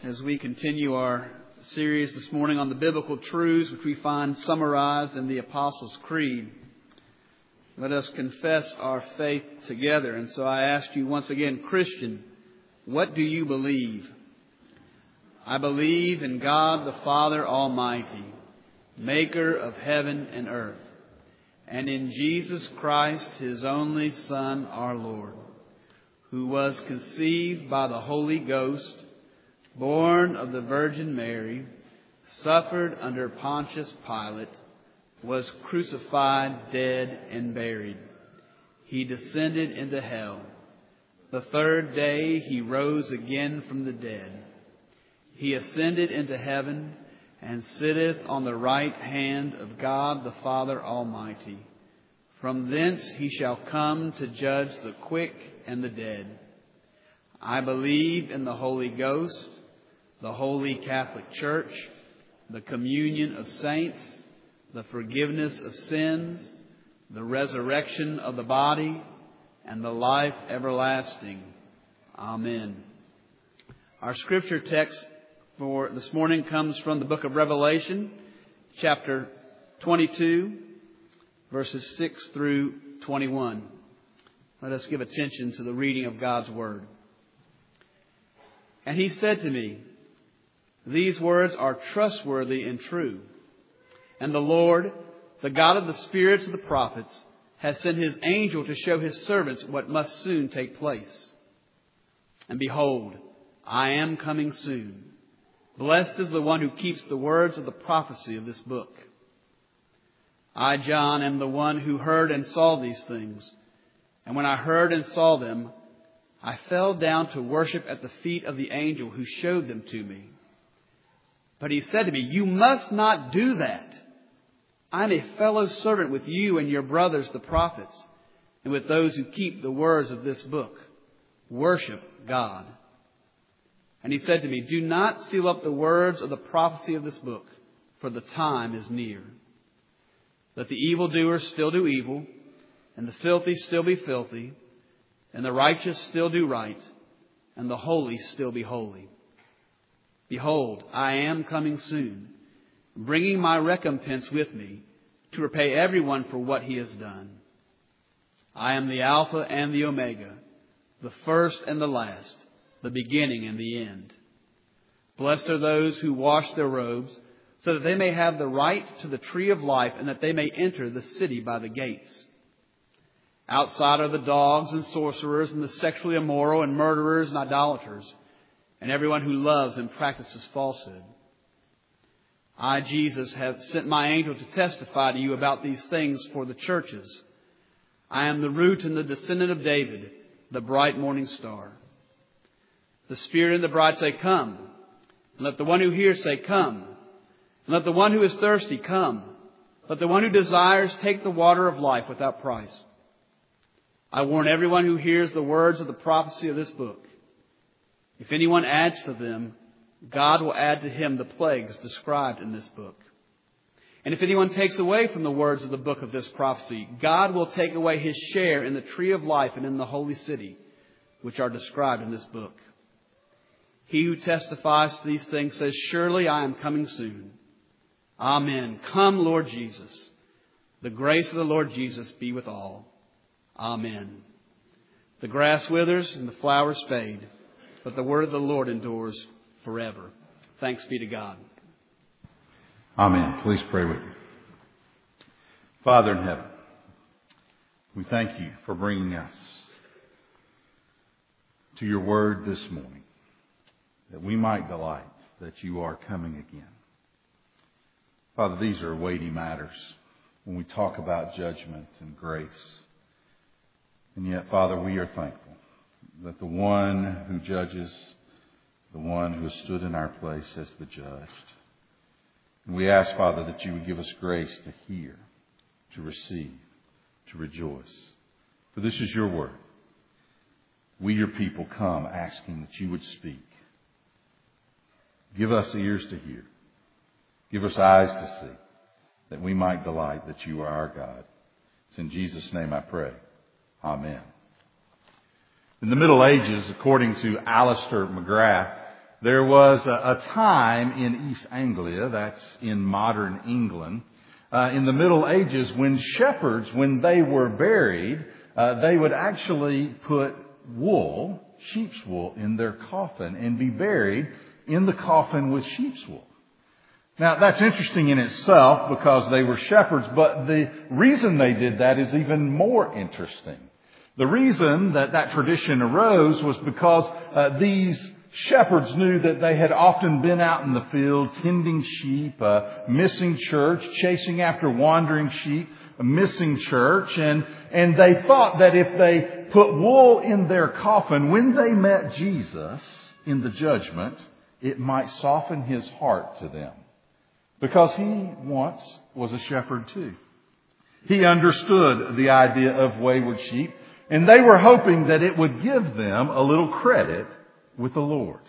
as we continue our series this morning on the biblical truths which we find summarized in the Apostles' Creed. Let us confess our faith together. And so I ask you once again, Christian, what do you believe? I believe in God the Father Almighty, maker of heaven and earth, and in Jesus Christ, His only Son, our Lord, who was conceived by the Holy Ghost, born of the Virgin Mary, suffered under Pontius Pilate, was crucified, dead, and buried. He descended into hell. The third day He rose again from the dead. He ascended into heaven and sitteth on the right hand of God the Father Almighty. From thence He shall come to judge the quick and the dead. I believe in the Holy Ghost, the Holy Catholic Church, the communion of saints, the forgiveness of sins, the resurrection of the body, and the life everlasting. Amen. Our scripture text for this morning comes from the book of Revelation, chapter 22, verses 6 through 21. Let us give attention to the reading of God's Word. And He said to me, these words are trustworthy and true. And the Lord, the God of the spirits of the prophets, has sent His angel to show His servants what must soon take place. And behold, I am coming soon. Blessed is the one who keeps the words of the prophecy of this book. I, John, am the one who heard and saw these things. And when I heard and saw them, I fell down to worship at the feet of the angel who showed them to me. But he said to me, you must not do that. I am a fellow servant with you and your brothers, the prophets, and with those who keep the words of this book. Worship God. And he said to me, do not seal up the words of the prophecy of this book, for the time is near. Let the evildoers still do evil, and the filthy still be filthy, and the righteous still do right, and the holy still be holy. Behold, I am coming soon, bringing my recompense with me to repay everyone for what he has done. I am the Alpha and the Omega, the first and the last, the beginning and the end. Blessed are those who wash their robes, so that they may have the right to the tree of life and that they may enter the city by the gates. Outside are the dogs and sorcerers and the sexually immoral and murderers and idolaters, and everyone who loves and practices falsehood. I, Jesus, have sent my angel to testify to you about these things for the churches. I am the root and the descendant of David, the bright morning star. The Spirit and the bride say, come. And let the one who hears say, come. And let the one who is thirsty come. Let the one who desires take the water of life without price. I warn everyone who hears the words of the prophecy of this book. If anyone adds to them, God will add to him the plagues described in this book. And if anyone takes away from the words of the book of this prophecy, God will take away his share in the tree of life and in the holy city, which are described in this book. He who testifies to these things says, surely I am coming soon. Amen. Come, Lord Jesus. The grace of the Lord Jesus be with all. Amen. The grass withers and the flowers fade, but the word of the Lord endures forever. Thanks be to God. Amen. Please pray with me. Father in heaven, we thank you for bringing us to your word this morning, that we might delight that you are coming again. Father, these are weighty matters when we talk about judgment and grace. And yet, Father, we are thankful that the one who judges, the one who has stood in our place as the judged. And we ask, Father, that you would give us grace to hear, to receive, to rejoice. For this is your word. We, your people, come asking that you would speak. Give us ears to hear. Give us eyes to see, that we might delight that you are our God. It's in Jesus' name I pray. Amen. In the Middle Ages, according to Alistair McGrath, There was a time in East Anglia, that's in modern England, in the Middle Ages when shepherds, when they were buried, they would actually put wool, sheep's wool, in their coffin and be buried in the coffin with sheep's wool. Now, that's interesting in itself because they were shepherds, but the reason they did that is even more interesting. The reason that that tradition arose was because these shepherds knew that they had often been out in the field tending sheep, missing church, chasing after wandering sheep, missing church, and they thought that if they put wool in their coffin, when they met Jesus in the judgment, it might soften his heart to them. Because he once was a shepherd too. He understood the idea of wayward sheep, and they were hoping that it would give them a little credit with the Lord.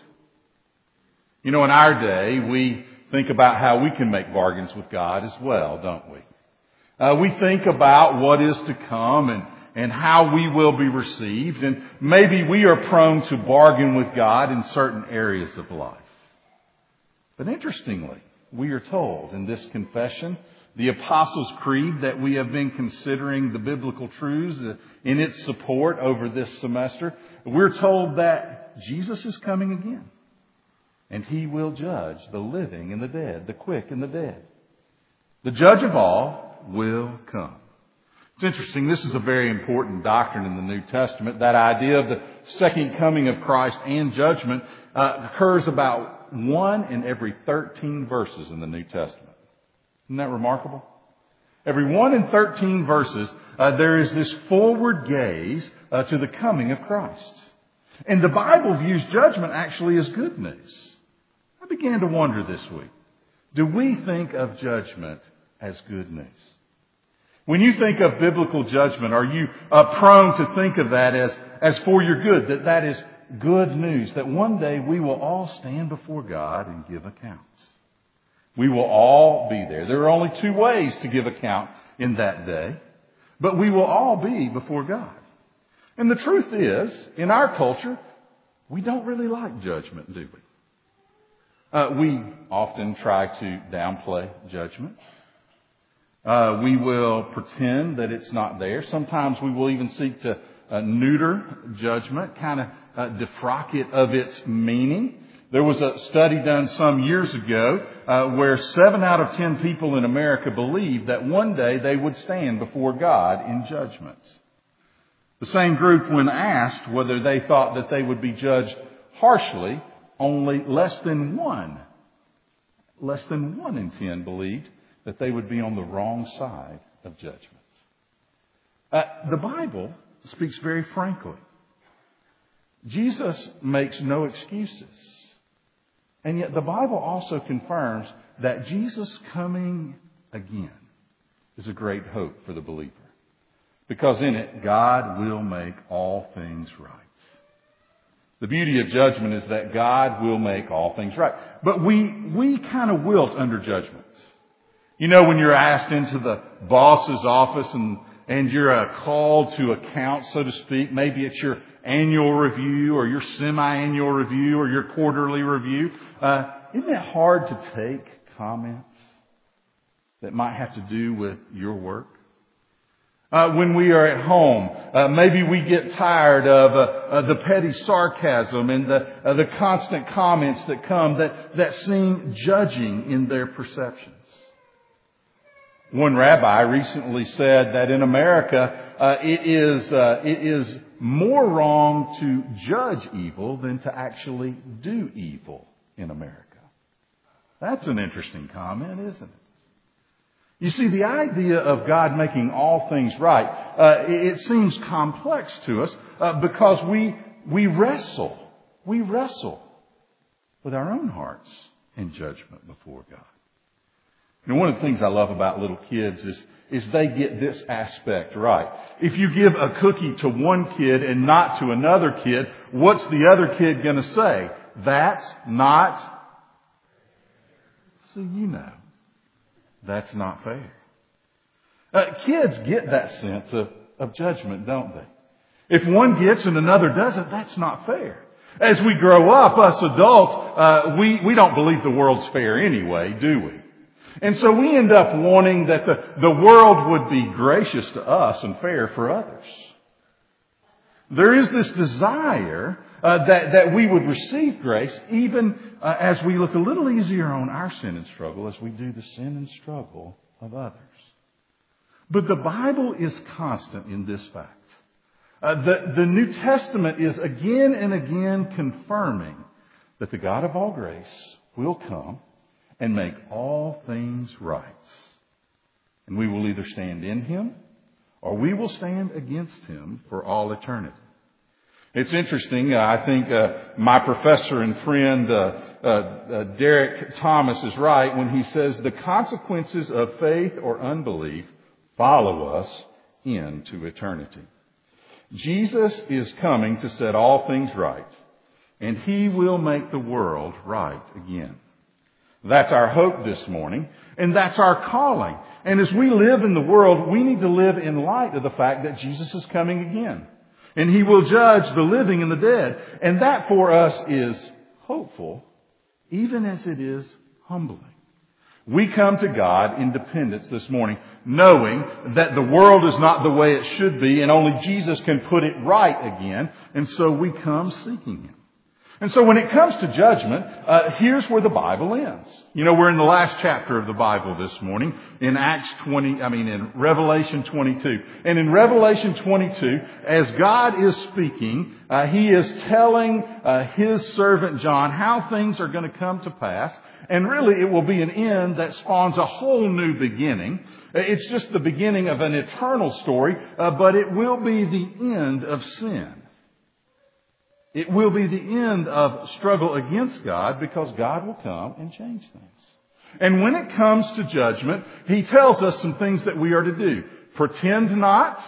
You know, in our day, we think about how we can make bargains with God as well, don't we? We think about what is to come and how we will be received, and maybe we are prone to bargain with God in certain areas of life. But interestingly, we are told in this confession, the Apostles' Creed that we have been considering the biblical truths in its support over this semester, we're told that Jesus is coming again. And he will judge the living and the dead, the quick and the dead. The judge of all will come. It's interesting, this is a very important doctrine in the New Testament. That idea of the second coming of Christ and judgment occurs about 1 in every 13 verses in the New Testament. Isn't that remarkable? Every 1 in 13 verses, there is this forward gaze to the coming of Christ. And the Bible views judgment actually as good news. I began to wonder this week, do we think of judgment as good news? When you think of biblical judgment, are you prone to think of that as for your good, that is good news, that one day we will all stand before God and give accounts? We will all be there. There are only two ways to give account in that day, but we will all be before God. And the truth is, in our culture, we don't really like judgment, do we? We often try to downplay judgment. We will pretend that it's not there. Sometimes we will even seek to neuter judgment, kind of defrock it of its meaning. There was a study done some years ago where 7 out of 10 people in America believed that one day they would stand before God in judgment. The same group, when asked whether they thought that they would be judged harshly, only less than one in 10 believed that they would be on the wrong side of judgment. The Bible speaks very frankly. Jesus makes no excuses. And yet the Bible also confirms that Jesus coming again is a great hope for the believer. Because in it, God will make all things right. The beauty of judgment is that God will make all things right. But we kind of wilt under judgment. You know, when you're asked into the boss's office and you're called to account, so to speak, maybe it's your annual review or your semi-annual review or your quarterly review, isn't it hard to take comments that might have to do with your work? When we are at home, maybe we get tired of the petty sarcasm and the constant comments that come that seem judging in their perceptions. One rabbi recently said that in America, it is more wrong to judge evil than to actually do evil in America. That's an interesting comment, isn't it? You see, the idea of God making all things right, it seems complex to us because we wrestle with our own hearts in judgment before God. You know, one of the things I love about little kids is they get this aspect right. If you give a cookie to one kid and not to another kid, what's the other kid going to say? That's not... So you know, that's not fair. Kids get that sense of judgment, don't they? If one gets and another doesn't, that's not fair. As we grow up, us adults, we don't believe the world's fair anyway, do we? And so we end up wanting that the world would be gracious to us and fair for others. There is this desire that we would receive grace even as we look a little easier on our sin and struggle as we do the sin and struggle of others. But the Bible is constant in this fact. The New Testament is again and again confirming that the God of all grace will come and make all things right. And we will either stand in Him or we will stand against Him for all eternity. It's interesting. I think my professor and friend Derek Thomas is right when he says the consequences of faith or unbelief follow us into eternity. Jesus is coming to set all things right, and He will make the world right again. That's our hope this morning, and that's our calling. And as we live in the world, we need to live in light of the fact that Jesus is coming again. And He will judge the living and the dead. And that for us is hopeful, even as it is humbling. We come to God in dependence this morning, knowing that the world is not the way it should be, and only Jesus can put it right again. And so we come seeking Him. And so when it comes to judgment, here's where the Bible ends. You know, we're in the last chapter of the Bible this morning in in Revelation 22. And in Revelation 22, as God is speaking, He is telling His servant John how things are going to come to pass. And really it will be an end that spawns a whole new beginning. It's just the beginning of an eternal story, but it will be the end of sin. It will be the end of struggle against God because God will come and change things. And when it comes to judgment, He tells us some things that we are to do. Pretend not,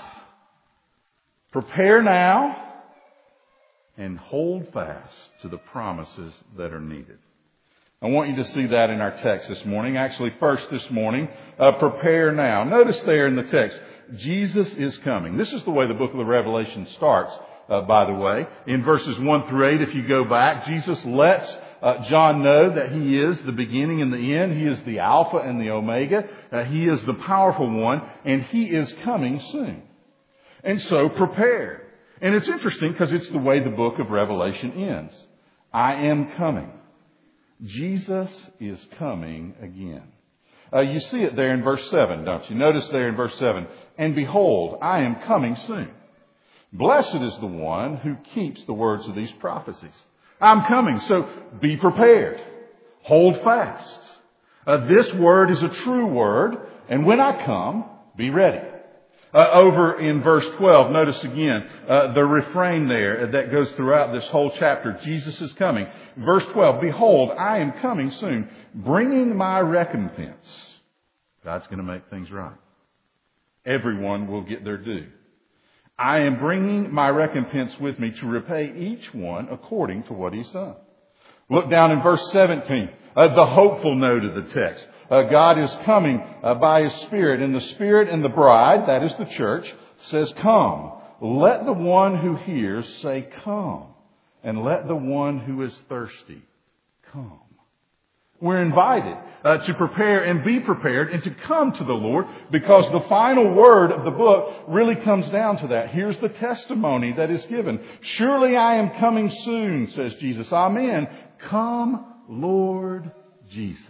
prepare now, and hold fast to the promises that are needed. I want you to see that in our text this morning. Actually, first this morning, prepare now. Notice there in the text, Jesus is coming. This is the way the book of the Revelation starts. By the way, in verses 1 through 8, if you go back, Jesus lets John know that He is the beginning and the end. He is the Alpha and the Omega. He is the powerful one, and He is coming soon. And so prepare. And it's interesting because it's the way the book of Revelation ends. I am coming. Jesus is coming again. You see it there in verse 7, don't you? Notice there in verse 7, and behold, I am coming soon. Blessed is the one who keeps the words of these prophecies. I'm coming, so be prepared. Hold fast. This word is a true word, and when I come, be ready. Over in verse 12, notice again the refrain there that goes throughout this whole chapter. Jesus is coming. Verse 12, behold, I am coming soon, bringing my recompense. God's going to make things right. Everyone will get their due. I am bringing my recompense with me to repay each one according to what he's done. Look down in verse 17, the hopeful note of the text. God is coming by His Spirit, and the Spirit and the bride, that is the church, says, come. Let the one who hears say, come. And let the one who is thirsty come. We're invited to prepare and be prepared and to come to the Lord because the final word of the book really comes down to that. Here's the testimony that is given. Surely I am coming soon, says Jesus. Amen. Come, Lord Jesus.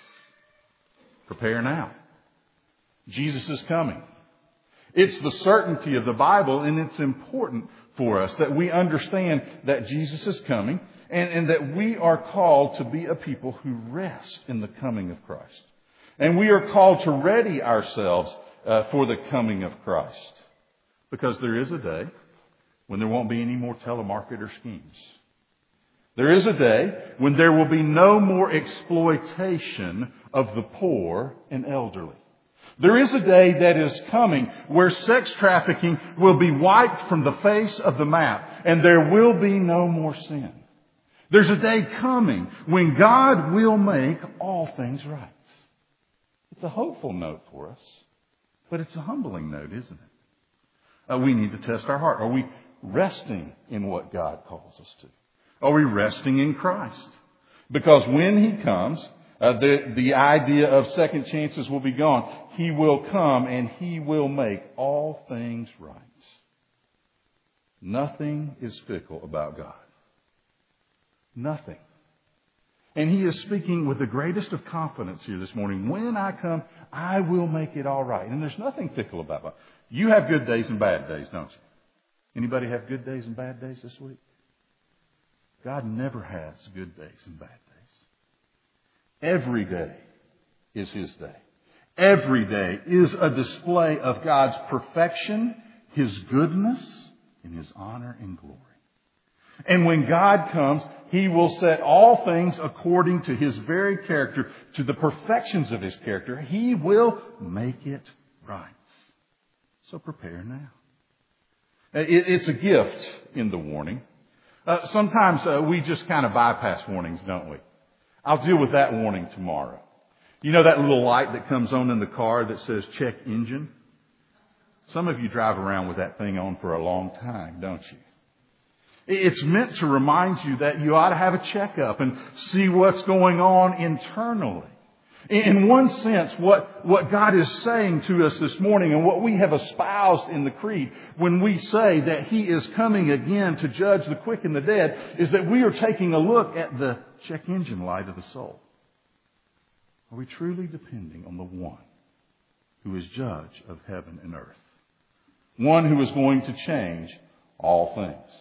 Prepare now. Jesus is coming. It's the certainty of the Bible, and it's important for us that we understand that Jesus is coming. And that we are called to be a people who rest in the coming of Christ. And we are called to ready ourselves for the coming of Christ. Because there is a day when there won't be any more telemarketer schemes. There is a day when there will be no more exploitation of the poor and elderly. There is a day that is coming where sex trafficking will be wiped from the face of the map. And there will be no more sin. There's a day coming when God will make all things right. It's a hopeful note for us, but it's a humbling note, isn't it? We need to test our heart. Are we resting in what God calls us to? Are we resting in Christ? Because when He comes, the idea of second chances will be gone. He will come and He will make all things right. Nothing is fickle about God. Nothing. And He is speaking with the greatest of confidence here this morning. When I come, I will make it all right. And there's nothing fickle about God. You have good days and bad days, don't you? Anybody have good days and bad days this week? God never has good days and bad days. Every day is His day. Every day is a display of God's perfection, His goodness, and His honor and glory. And when God comes, He will set all things according to His very character, to the perfections of His character. He will make it right. So prepare now. It's a gift in the warning. Sometimes we just kind of bypass warnings, don't we? I'll deal with that warning tomorrow. You know that little light that comes on in the car that says check engine? Some of you drive around with that thing on for a long time, don't you? It's meant to remind you that you ought to have a checkup and see what's going on internally. In one sense, what God is saying to us this morning and what we have espoused in the Creed when we say that He is coming again to judge the quick and the dead is that we are taking a look at the check engine light of the soul. Are we truly depending on the one who is judge of heaven and earth? One who is going to change all things.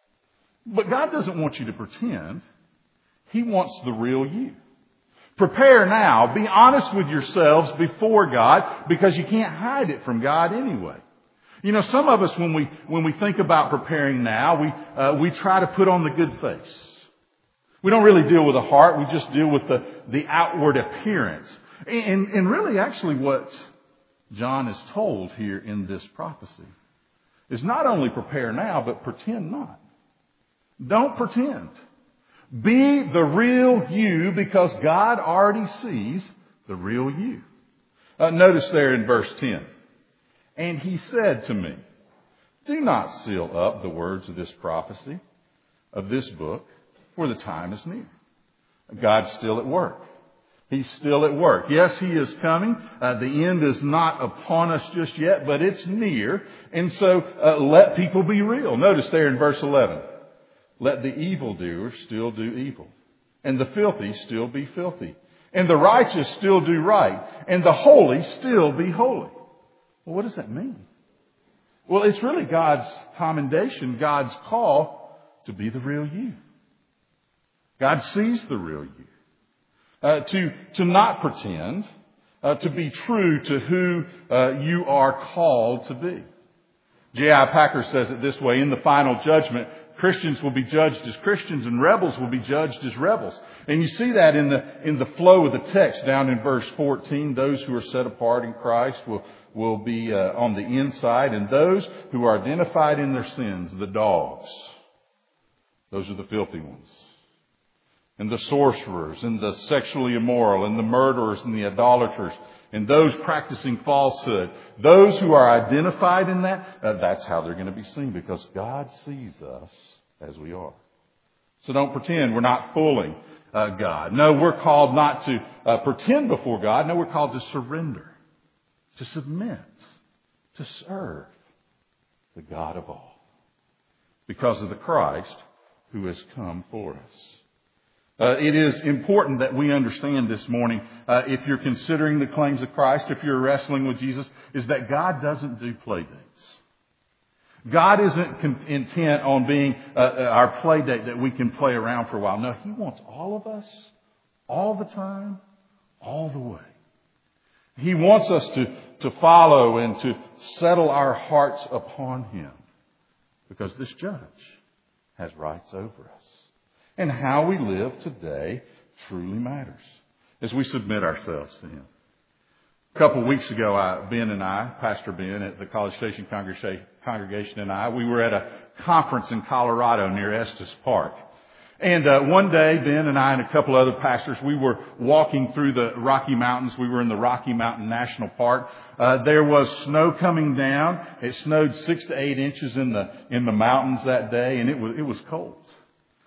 But God doesn't want you to pretend. He wants the real you. Prepare now. Be honest with yourselves before God because you can't hide it from God anyway. You know, some of us, when we think about preparing now, we try to put on the good face. We don't really deal with the heart. We just deal with the outward appearance. And really, actually, what John is told here in this prophecy is not only prepare now, but pretend not. Don't pretend. Be the real you because God already sees the real you. Notice there in verse 10. And He said to me, do not seal up the words of this prophecy, of this book, for the time is near. God's still at work. He's still at work. Yes, He is coming. The end is not upon us just yet, but it's near. And so let people be real. Notice there in verse 11. Let the evildoer still do evil, and the filthy still be filthy, and the righteous still do right, and the holy still be holy. Well, what does that mean? Well, it's really God's commendation, God's call to be the real you. God sees the real you. To not pretend, to be true to who you are called to be. J.I. Packer says it this way, in the final judgment, Christians will be judged as Christians and rebels will be judged as rebels. And you see that in the flow of the text down in verse 14. Those who are set apart in Christ will be on the inside. And those who are identified in their sins, the dogs, those are the filthy ones. And the sorcerers and the sexually immoral and the murderers and the idolaters and those practicing falsehood, those who are identified in that, that's how they're going to be seen because God sees us as we are. So don't pretend we're not fooling God. No, we're called not to pretend before God. No, we're called to surrender, to submit, to serve the God of all because of the Christ who has come for us. It is important that we understand this morning, if you're considering the claims of Christ, if you're wrestling with Jesus, is that God doesn't do play dates. God isn't intent on being our play date that we can play around for a while. No, He wants all of us, all the time, all the way. He wants us to follow and to settle our hearts upon Him because this judge has rights over us. And how we live today truly matters as we submit ourselves to Him. A couple of weeks ago, Ben and I, Pastor Ben at the College Station congregation and I, we were at a conference in Colorado near Estes Park. And one day, Ben and I and a couple other pastors, we were walking through the Rocky Mountains. We were in the Rocky Mountain National Park. There was snow coming down. It snowed 6 to 8 inches in the mountains that day, and it was cold.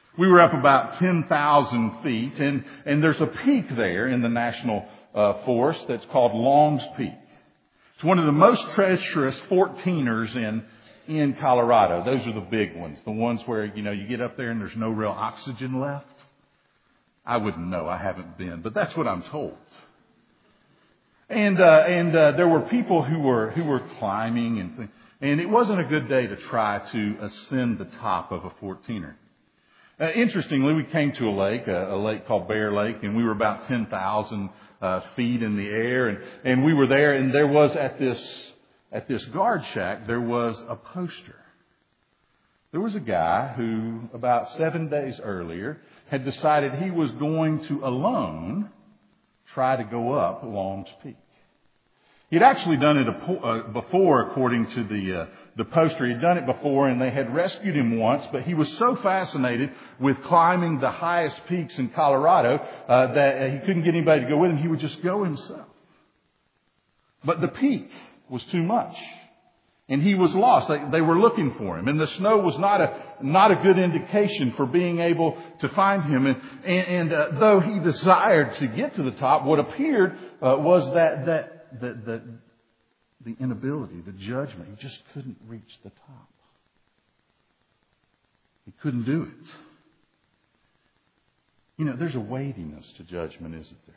We were up about 10,000 feet, and there's a peak there in the National Forest that's called Long's Peak. It's one of the most treacherous 14ers in Colorado. Those are the big ones, the ones where, you get up there and there's no real oxygen left. I wouldn't know. I haven't been, but that's what I'm told. And there were people who were climbing, and it wasn't a good day to try to ascend the top of a 14er. Interestingly, we came to a lake called Bear Lake, and we were about 10,000 feet in the air, and we were there, and there was at this guard shack there was a poster. There was a guy who about 7 days earlier had decided he was going to alone try to go up Long's Peak. He'd actually done it before, according to the poster. He'd done it before, and they had rescued him once, but he was so fascinated with climbing the highest peaks in Colorado that he couldn't get anybody to go with him. He would just go himself. But the peak was too much, and he was lost. They were looking for him, and the snow was not a good indication for being able to find him. And though he desired to get to the top, what appeared was that the inability, the judgment. He just couldn't reach the top. He couldn't do it. There's a weightiness to judgment,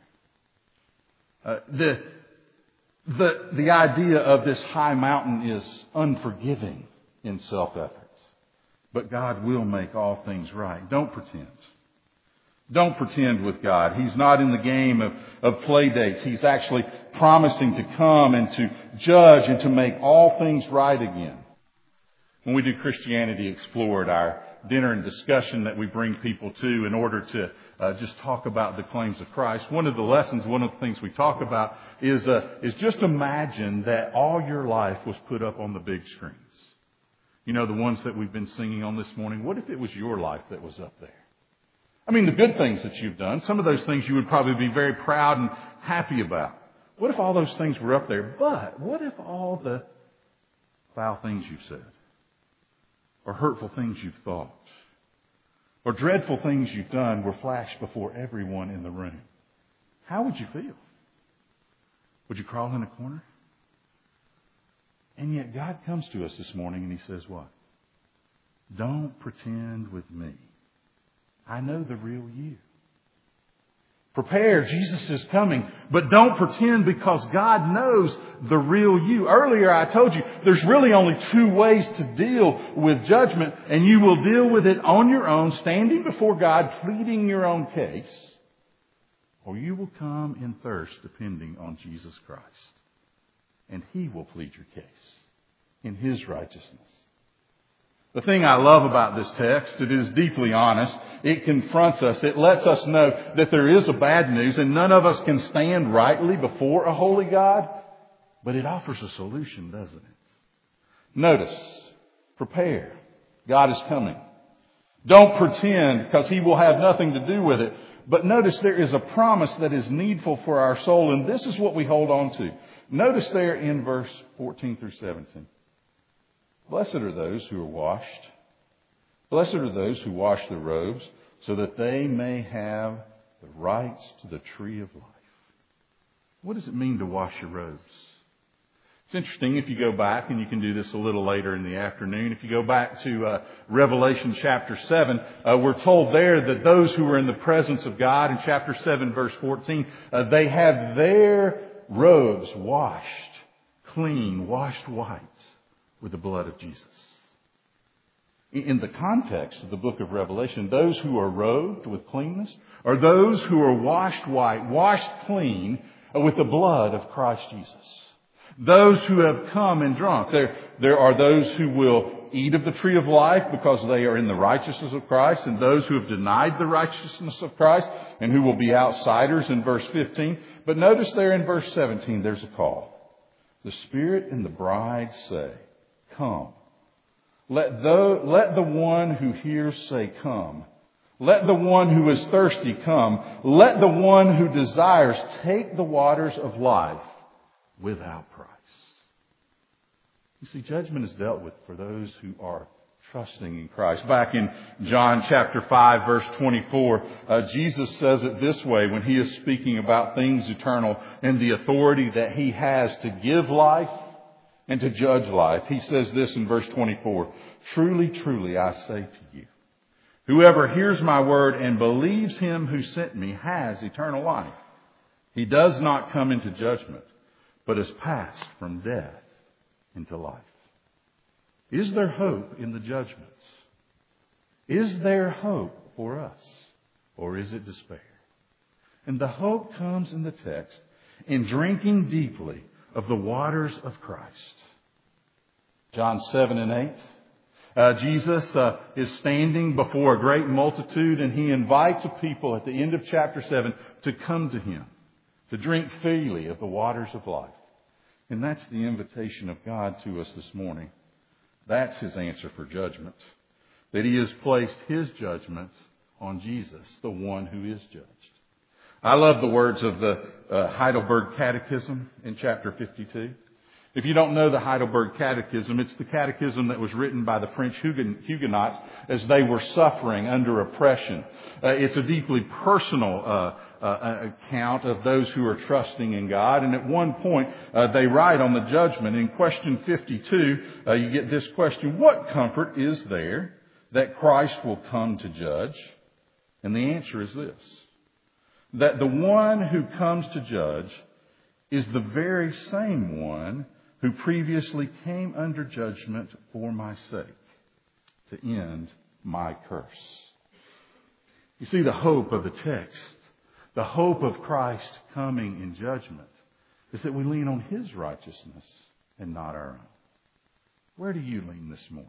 isn't there? The idea of this high mountain is unforgiving in self-efforts. But God will make all things right. Don't pretend. Don't pretend with God. He's not in the game of play dates. He's actually promising to come and to judge and to make all things right again. When we do Christianity Explored, our dinner and discussion that we bring people to in order to just talk about the claims of Christ, one of the lessons, one of the things we talk about is just imagine that all your life was put up on the big screens. The ones that we've been singing on this morning. What if it was your life that was up there? I mean, the good things that you've done, some of those things you would probably be very proud and happy about. What if all those things were up there? But what if all the foul things you've said, or hurtful things you've thought, or dreadful things you've done were flashed before everyone in the room? How would you feel? Would you crawl in a corner? And yet God comes to us this morning and He says what? Don't pretend with me. I know the real you. Prepare, Jesus is coming. But don't pretend, because God knows the real you. Earlier I told you there's really only two ways to deal with judgment, and you will deal with it on your own, standing before God, pleading your own case, or you will come in thirst depending on Jesus Christ. And He will plead your case in His righteousness. The thing I love about this text, it is deeply honest. It confronts us. It lets us know that there is a bad news and none of us can stand rightly before a holy God. But it offers a solution, doesn't it? Notice, prepare. God is coming. Don't pretend, because He will have nothing to do with it. But notice there is a promise that is needful for our soul, and this is what we hold on to. Notice there in verse 14 through 17. Blessed are those who are washed. Blessed are those who wash their robes, so that they may have the rights to the tree of life. What does it mean to wash your robes? It's interesting if you go back, and you can do this a little later in the afternoon. If you go back to Revelation chapter 7, we're told there that those who are in the presence of God, in chapter 7, verse 14, they have their robes washed, clean, washed white with the blood of Jesus. In the context of the book of Revelation, those who are robed with cleanness are those who are washed white, washed clean with the blood of Christ Jesus. Those who have come and drunk. There are those who will eat of the tree of life because they are in the righteousness of Christ, and those who have denied the righteousness of Christ and who will be outsiders in verse 15. But notice there in verse 17 there's a call. The Spirit and the bride say, come. Let the one who hears say, come. Let the one who is thirsty come. Let the one who desires take the waters of life without price. You see, judgment is dealt with for those who are Trusting in Christ. Back in John chapter 5, verse 24, Jesus says it this way when He is speaking about things eternal and the authority that He has to give life and to judge life. He says this in verse 24, "Truly, truly, I say to you, whoever hears my word and believes Him who sent me has eternal life. He does not come into judgment, but is passed from death into life." Is there hope in the judgments? Is there hope for us? Or is it despair? And the hope comes in the text in drinking deeply of the waters of Christ. John 7 and 8. Jesus is standing before a great multitude, and He invites a people at the end of chapter 7 to come to Him, to drink freely of the waters of life. And that's the invitation of God to us this morning. That's His answer for judgment. That He has placed His judgment on Jesus, the one who is judged. I love the words of the Heidelberg Catechism in chapter 52. If you don't know the Heidelberg Catechism, it's the catechism that was written by the French Huguenots as they were suffering under oppression. It's a deeply personal account of those who are trusting in God. And at one point, they write on the judgment in question 52, you get this question: what comfort is there that Christ will come to judge? And the answer is this: that the one who comes to judge is the very same one who previously came under judgment for my sake, to end my curse. You see, the hope of the text, the hope of Christ coming in judgment, is that we lean on His righteousness and not our own. Where do you lean this morning?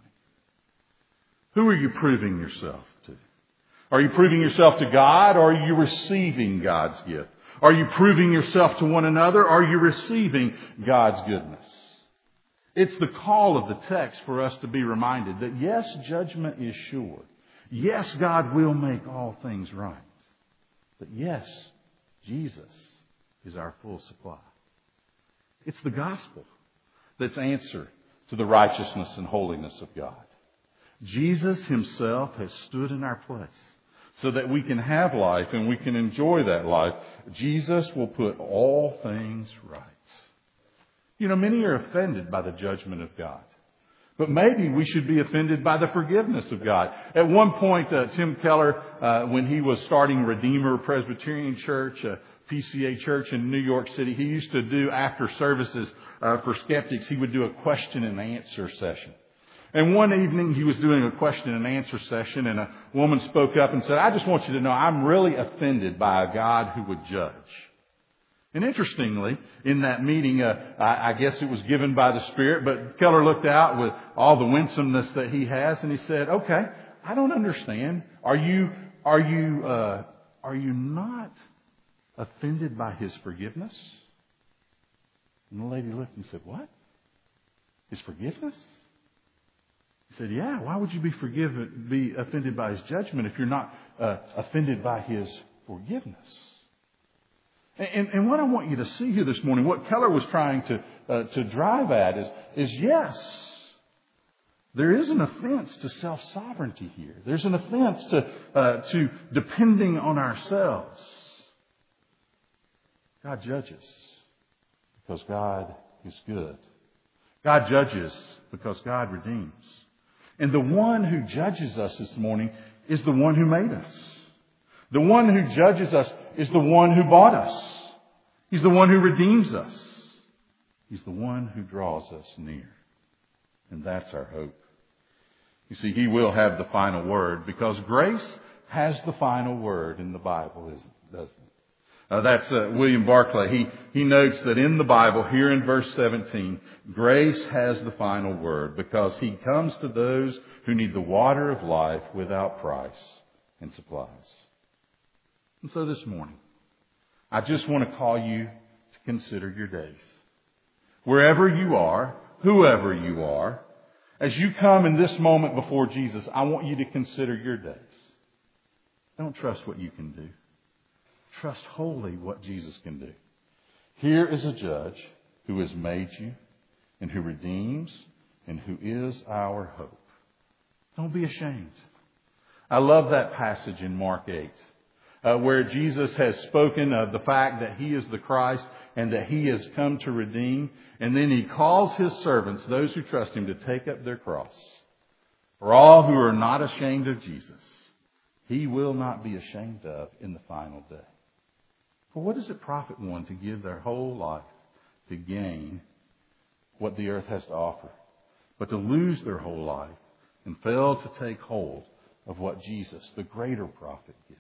Who are you proving yourself to? Are you proving yourself to God, or are you receiving God's gift? Are you proving yourself to one another, or are you receiving God's goodness? It's the call of the text for us to be reminded that yes, judgment is sure. Yes, God will make all things right. But yes, Jesus is our full supply. It's the gospel that's answer to the righteousness and holiness of God. Jesus Himself has stood in our place so that we can have life and we can enjoy that life. Jesus will put all things right. You know, many are offended by the judgment of God. But maybe we should be offended by the forgiveness of God. At one point, Tim Keller, when he was starting Redeemer Presbyterian Church, PCA church in New York City, he used to do after services for skeptics, he would do a question and answer session. And one evening he was doing a question and answer session, and a woman spoke up and said, "I just want you to know I'm really offended by a God who would judge." And interestingly, in that meeting, I guess it was given by the Spirit, but Keller looked out with all the winsomeness that he has, and he said, "Okay, I don't understand. Are you not offended by His forgiveness?" And the lady looked and said, "What? His forgiveness?" He said, "Yeah. Why would you be offended by His judgment if you're not offended by His forgiveness?" And what I want you to see here this morning, what Keller was trying to drive at is yes, there is an offense to self-sovereignty here. There's an offense to depending on ourselves. God judges because God is good. God judges because God redeems. And the one who judges us this morning is the one who made us. The one who judges us is the one who bought us. He's the one who redeems us. He's the one who draws us near. And that's our hope. You see, He will have the final word because grace has the final word in the Bible, doesn't it? That's William Barclay. He notes that in the Bible, here in verse 17, grace has the final word because He comes to those who need the water of life without price and supplies. And so this morning, I just want to call you to consider your days. Wherever you are, whoever you are, as you come in this moment before Jesus, I want you to consider your days. Don't trust what you can do. Trust wholly what Jesus can do. Here is a judge who has made you and who redeems and who is our hope. Don't be ashamed. I love that passage in Mark 8, where Jesus has spoken of the fact that He is the Christ and that He has come to redeem. And then He calls His servants, those who trust Him, to take up their cross. For all who are not ashamed of Jesus, He will not be ashamed of in the final day. For what does it profit one to give their whole life to gain what the earth has to offer, but to lose their whole life and fail to take hold of what Jesus, the greater profit, gives?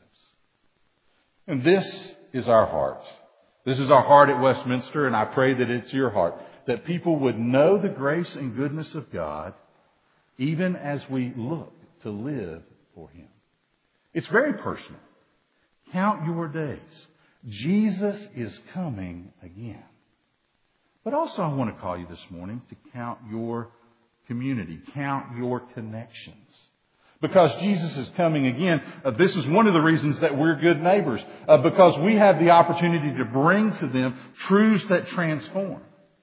And this is our heart. This is our heart at Westminster, and I pray that it's your heart, that people would know the grace and goodness of God even as we look to live for Him. It's very personal. Count your days. Jesus is coming again. But also I want to call you this morning to count your community, count your connections. Because Jesus is coming again, this is one of the reasons that we're good neighbors. Because we have the opportunity to bring to them truths that transform.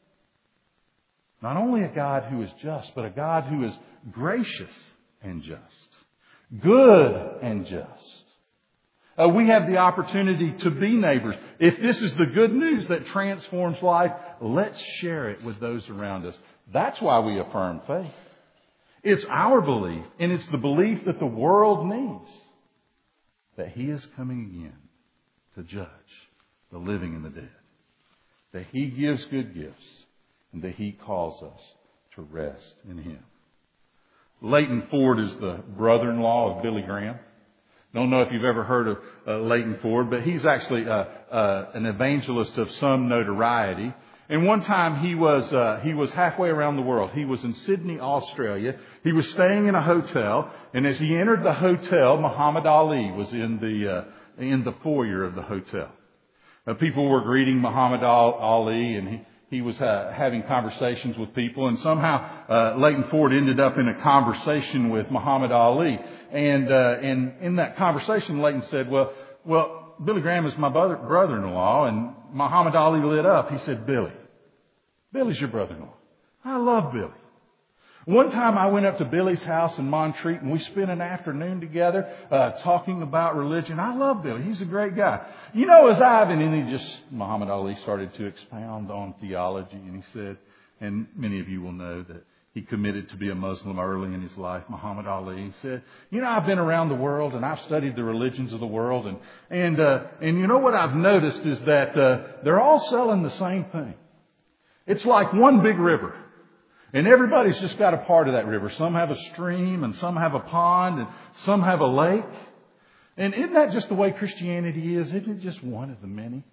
Not only a God who is just, but a God who is gracious and just. Good and just. We have the opportunity to be neighbors. If this is the good news that transforms life, let's share it with those around us. That's why we affirm faith. It's our belief, and it's the belief that the world needs, that He is coming again to judge the living and the dead. That He gives good gifts, and that He calls us to rest in Him. Leighton Ford is the brother-in-law of Billy Graham. Don't know if you've ever heard of Leighton Ford, but he's actually an evangelist of some notoriety. And one time he was halfway around the world. He was in Sydney, Australia. He was staying in a hotel, and as he entered the hotel, Muhammad Ali was in the foyer of the hotel. People were greeting Muhammad Ali, and he was having conversations with people, and somehow Leighton Ford ended up in a conversation with Muhammad Ali. And in that conversation, Leighton said, well, Billy Graham is my brother-in-law, and Muhammad Ali lit up. He said, Billy's your brother-in-law. I love Billy. One time I went up to Billy's house in Montreat, and we spent an afternoon together talking about religion. I love Billy. He's a great guy. You know, Muhammad Ali started to expound on theology, and he said, and many of you will know that he committed to be a Muslim early in his life. Muhammad Ali said, I've been around the world and I've studied the religions of the world. And you know what I've noticed is that they're all selling the same thing. It's like one big river. And everybody's just got a part of that river. Some have a stream and some have a pond and some have a lake. And isn't that just the way Christianity is? Isn't it just one of the many?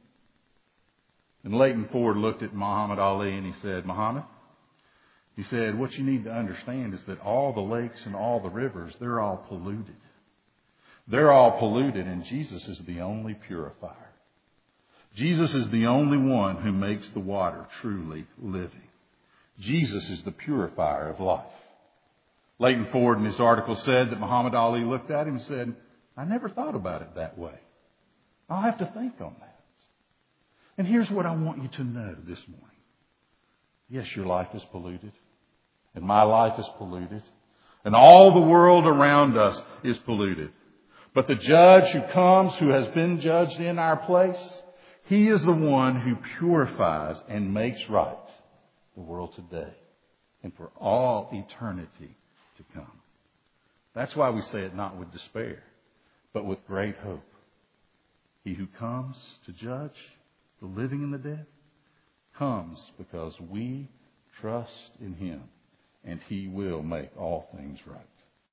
And Leighton Ford looked at Muhammad Ali and he said, Muhammad, he said, what you need to understand is that all the lakes and all the rivers, they're all polluted. They're all polluted, and Jesus is the only purifier. Jesus is the only one who makes the water truly living. Jesus is the purifier of life. Leighton Ford in his article said that Muhammad Ali looked at him and said, I never thought about it that way. I'll have to think on that. And here's what I want you to know this morning. Yes, your life is polluted. And my life is polluted. And all the world around us is polluted. But the judge who comes, who has been judged in our place, He is the one who purifies and makes right the world today and for all eternity to come. That's why we say it not with despair, but with great hope. He who comes to judge the living and the dead comes because we trust in Him, and He will make all things right.